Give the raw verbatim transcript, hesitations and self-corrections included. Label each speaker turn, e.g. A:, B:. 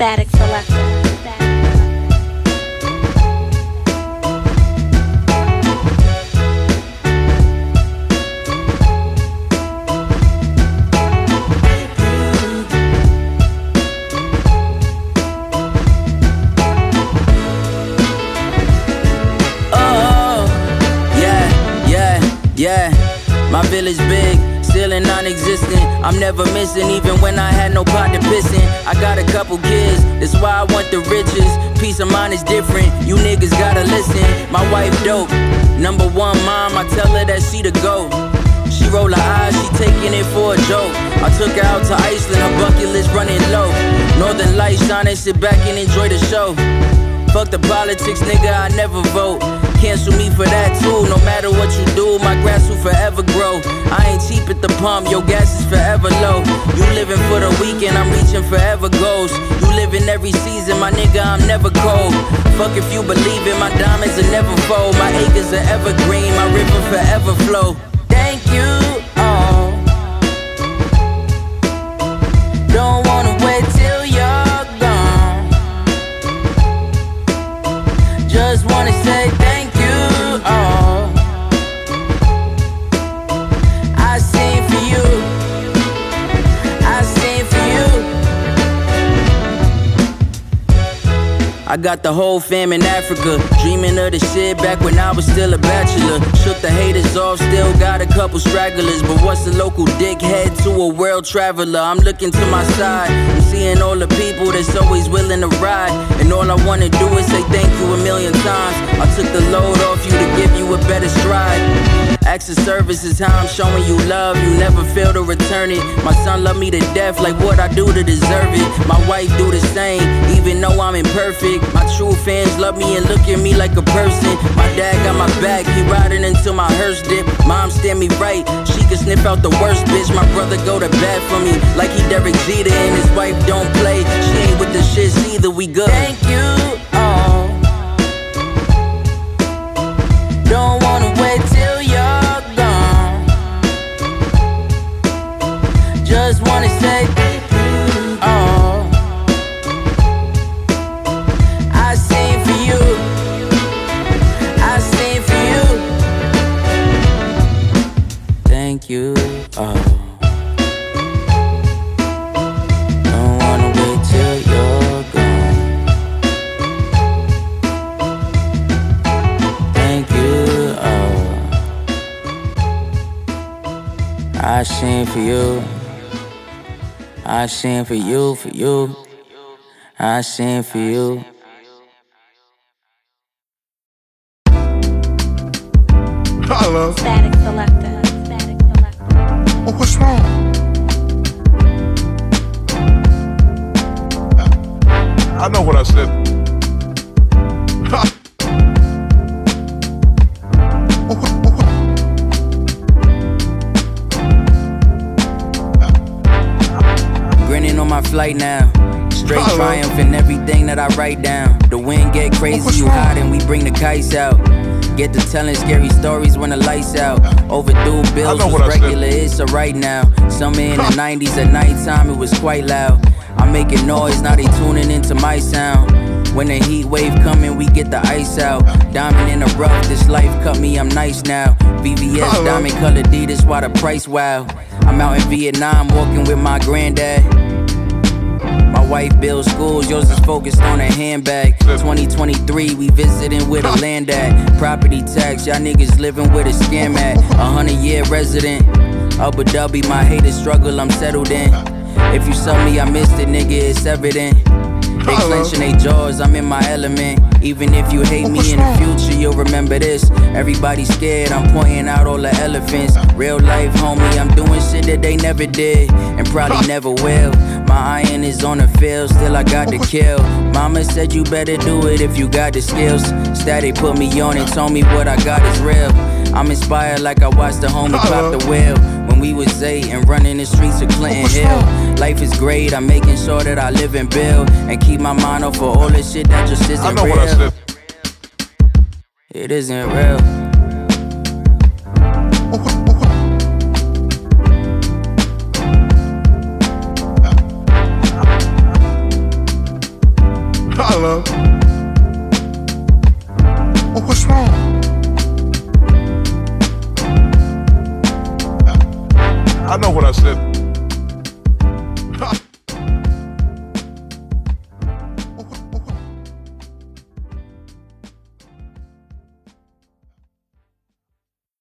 A: Static Selector.
B: Yeah, my village big, still and non-existent. I'm never missing, even when I had no pot to piss in. I got a couple kids, that's why I want the riches. Peace of mind is different, you niggas gotta listen. My wife dope, number one mom, I tell her that she the GOAT. She roll her eyes, she taking it for a joke. I took her out to Iceland, her bucket list running low. Northern lights shining, sit back and enjoy the show. Fuck the politics, nigga, I never vote. Cancel me for that too, no matter what you do, my grass will forever grow. I ain't cheap at the pump, your gas is forever low. You living for the weekend, I'm reaching forever goals. You live in every season, my nigga, I'm never cold. Fuck if you believe it, my diamonds are never fold. My acres are evergreen, my river forever flow. Thank you all. Don't wanna wait till you're gone. Just wanna say thank you. Oh, I sing for you. I sing for you. I got the whole fam in Africa, dreaming of the shit back when I was still a bachelor. Shook the haters off, still got a couple stragglers. But what's a local dickhead to a world traveler? I'm looking to my side, I'm seeing all the people that's always willing to ride. And all I wanna do is say thank you a million times. I took the load off you to give you a better stride. Acts of service is how I'm showing you love. You never fail to return it. My son love me to death, like what I do to deserve it. My wife do the same, even though I'm imperfect. My true fans love me and look at me like a person. My dad got my back, he riding until my hearse dip. Mom stand me right, she can sniff out the worst bitch. My brother go to bat for me, like he Derek Jeter and his wife don't play. She ain't with the shits either, we good. Thank you all. Don't wanna wait till you're gone. Just wanna say thank you all. I sing for you. I sing for you. Thank you all. Don't wanna wait till you're gone. Thank you all. I sing for you. I sing for you, for you. I sing for you.
C: Hello.
A: Static Selector. Static Selector.
C: Oh, what's wrong? I know what I said. Ha. Oh, what, oh, what?
B: Grinning on my flight now. Straight
C: Hello.
B: triumph in everything that I write down. The wind get crazy,
C: What's
B: you
C: wrong?
B: hide and we bring the kites out. Get to telling scary stories when the lights out. Overdue bills
C: know
B: was
C: what I said.
B: regular, it's a right now. Summer in the nineties at nighttime, it was quite loud. I'm making noise, now they tuning into my sound. When the heat wave coming, we get the ice out. Diamond in the rough, this life cut me, I'm nice now. V V S,
C: Hello.
B: diamond colored D, that's why the price wow. I'm out in Vietnam walking with my granddad. My wife builds schools, yours is focused on a handbag. twenty twenty-three, we visiting with a land at. Property tax, y'all niggas living with a scam at. A hundred year resident, Abu Dhabi, my haters struggle, I'm settled in. If you saw me, I missed it, nigga, it's evident. They clenching they jaws, I'm in my element. Even if you hate me in the future, you'll remember this. Everybody scared, I'm pointing out all the elephants. Real life, homie, I'm doing shit that they never did and probably never will. My iron is on the field, still I got to kill. Mama said you better do it if you got the skills. Static put me on and told me what I got is real. I'm inspired like I watched the homie pop the wheel. When we was eight and running the streets of Clinton Hill. Life is great, I'm making sure that I live and build. And keep my mind off for all this shit that just isn't
C: I know
B: real.
C: what I said.
B: It isn't real.
C: Oh, what, oh, what? Hi, love. Well, what's wrong? I know what I said.